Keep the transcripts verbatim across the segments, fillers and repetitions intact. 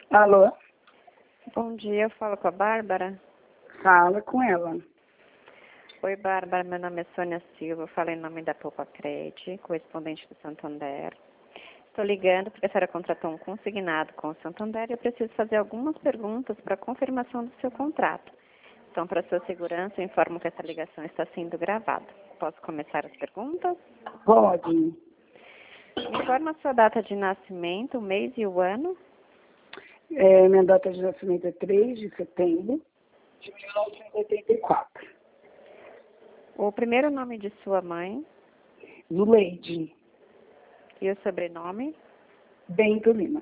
Alô? Bom dia, eu falo com a Bárbara. Fala com ela. Oi, Bárbara, meu nome é Sônia Silva, eu falo em nome da Poupa Cred, correspondente do Santander. Estou ligando porque a senhora contratou um consignado com o Santander e eu preciso fazer algumas perguntas para confirmação do seu contrato. Então, para sua segurança, eu informo que essa ligação está sendo gravada. Posso começar as perguntas? Pode. Me informa a sua data de nascimento, o mês e o ano. É, minha data de nascimento é três de setembro de mil novecentos e oitenta e quatro. O primeiro nome de sua mãe Zuleide e o sobrenome. Bento Lima.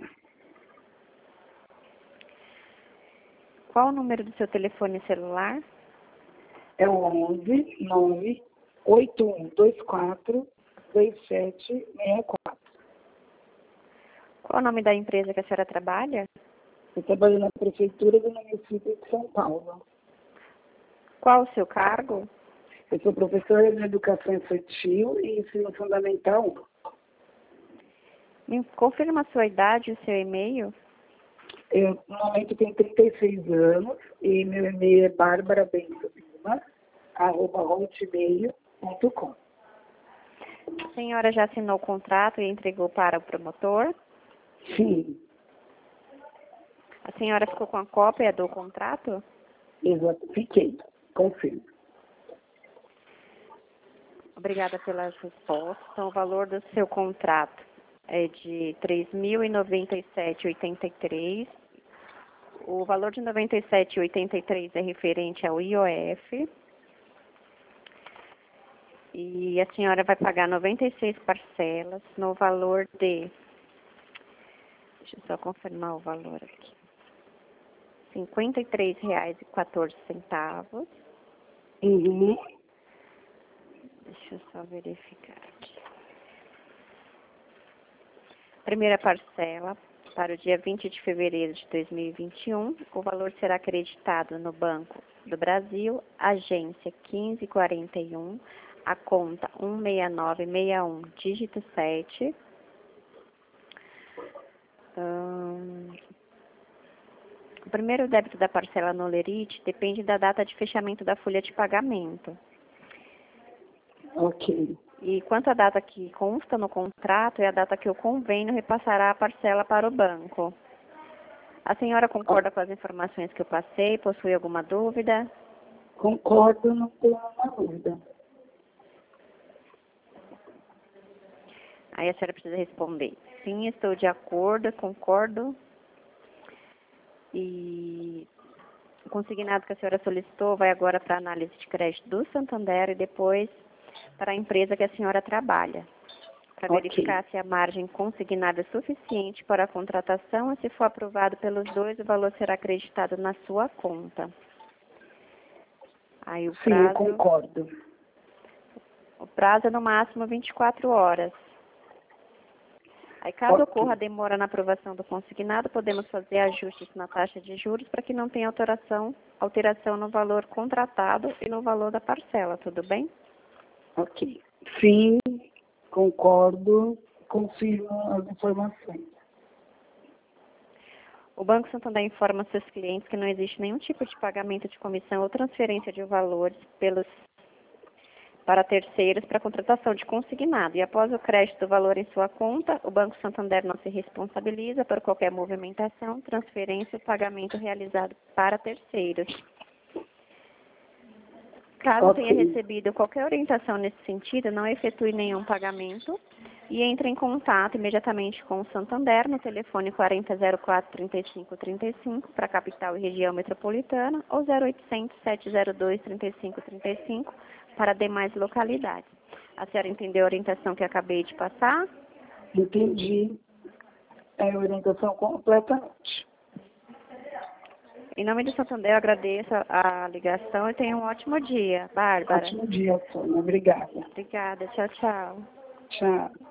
Qual o número do seu telefone celular? É o onze nove oito um dois quatro dois sete seis quatro. Qual o nome da empresa que a senhora trabalha? Eu trabalho na prefeitura do município de São Paulo. Qual o seu cargo? Eu sou professora de educação infantil e ensino fundamental um. Me confirma a sua idade e o seu e-mail. Eu, no momento, tenho trinta e seis anos e meu e-mail é bárbara bento lima arroba hotmail ponto com. A senhora já assinou o contrato e entregou para o promotor? Sim, A senhora ficou com a cópia do contrato? exato. Fiquei. Confirmo. Obrigada pelas respostas. Então, o valor do seu contrato é de três mil e noventa e sete reais e oitenta e três centavos. O valor de noventa e sete reais e oitenta e três centavos é referente ao I O F. E a senhora vai pagar noventa e seis parcelas no valor de... Deixa eu só confirmar o valor aqui. cinquenta e três reais e quatorze centavos. Uhum. Deixa eu só verificar aqui. Primeira parcela, para o dia vinte de fevereiro de dois mil e vinte e um, o valor será acreditado no Banco do Brasil, agência quinze quarenta e um, a conta um seis nove seis um, dígito sete. Hum, o primeiro débito da parcela no Lerite depende da data de fechamento da folha de pagamento. Ok. E quanto à data que consta no contrato, é a data que o convênio repassará a parcela para o banco. A senhora concorda com as informações que eu passei? Possui alguma dúvida? Concordo, não tenho nenhuma dúvida. Aí a senhora precisa responder. Sim, estou de acordo, concordo. E o consignado que a senhora solicitou vai agora para a análise de crédito do Santander e depois para a empresa que a senhora trabalha, para Ok. verificar se a margem consignada é suficiente para a contratação e se for aprovado pelos dois, o valor será acreditado na sua conta. Aí o Sim, eu prazo, concordo. o prazo é no máximo vinte e quatro horas. Aí, caso Ok. ocorra demora na aprovação do consignado, podemos fazer ajustes na taxa de juros para que não tenha alteração, alteração no valor contratado e no valor da parcela, tudo bem? Ok. Sim, concordo, confirmo as informações. O Banco Santander informa seus clientes que não existe nenhum tipo de pagamento de comissão ou transferência de valores pelos, para terceiros para contratação de consignado. E após o crédito do valor em sua conta, o Banco Santander não se responsabiliza por qualquer movimentação, transferência ou pagamento realizado para terceiros. Caso Ok. tenha recebido qualquer orientação nesse sentido, não efetue nenhum pagamento e entre em contato imediatamente com o Santander no telefone quarenta zero quatro trinta e cinco trinta e cinco para a capital e região metropolitana ou zero oitocentos sete zero dois trinta e cinco trinta e cinco para demais localidades. A senhora entendeu a orientação que acabei de passar? Entendi. É a orientação completamente. Em nome do Santander, eu agradeço a a ligação e tenha um ótimo dia. Bárbara. Ótimo dia, Sônia. Obrigada. Obrigada. Tchau, tchau. Tchau.